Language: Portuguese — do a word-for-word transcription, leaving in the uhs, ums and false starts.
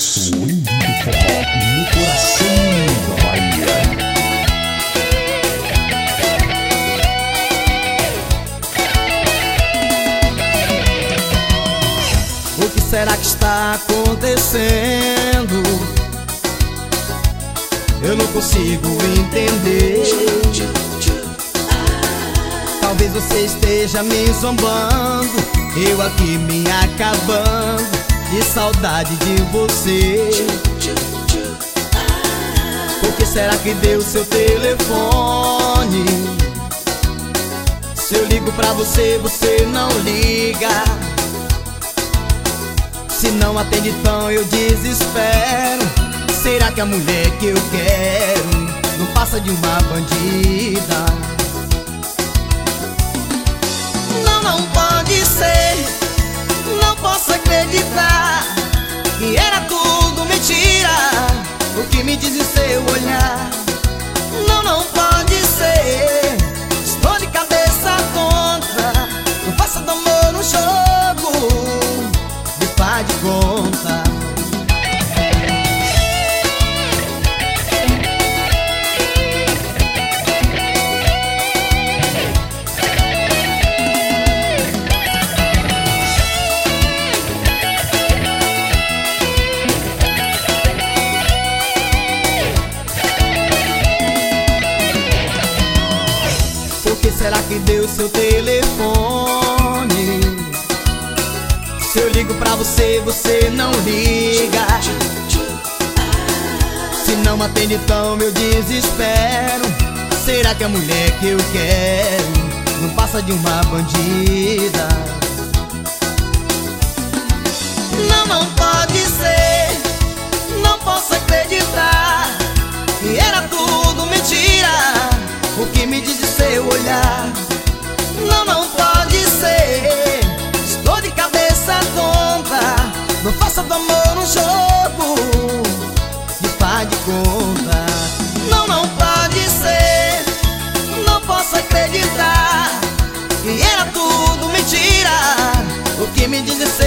Swing do forró no coração da Bahia. O que será que está acontecendo? Eu não consigo entender. Talvez você esteja me zombando, eu aqui me acabando de saudade de você. Por que será que deu seu telefone? Se eu ligo pra você, você não liga. Se não atende, então eu desespero. Será que a mulher que eu quero não passa de uma bandida? Não, não pode ser. Não posso acreditar que era tudo mentira o que me diz em seu olhar. Não, não pode ser. Estou de cabeça tonta. Não faça do amor um jogo de faz de conta. Por que será que deu seu telefone? Se eu ligo pra você, você não liga. Se não atende, então eu desespero. Será que a mulher que eu quero não passa de uma bandida? Não, não pode ser. Não posso acreditar que era tudo mentira o que me diz em seu olhar. Não, não pode ser. Estou de cabeça tonta. Não faça do amor um jogo de faz de conta. Não, não pode ser. Não posso acreditar que era tudo mentira o que me diz em seu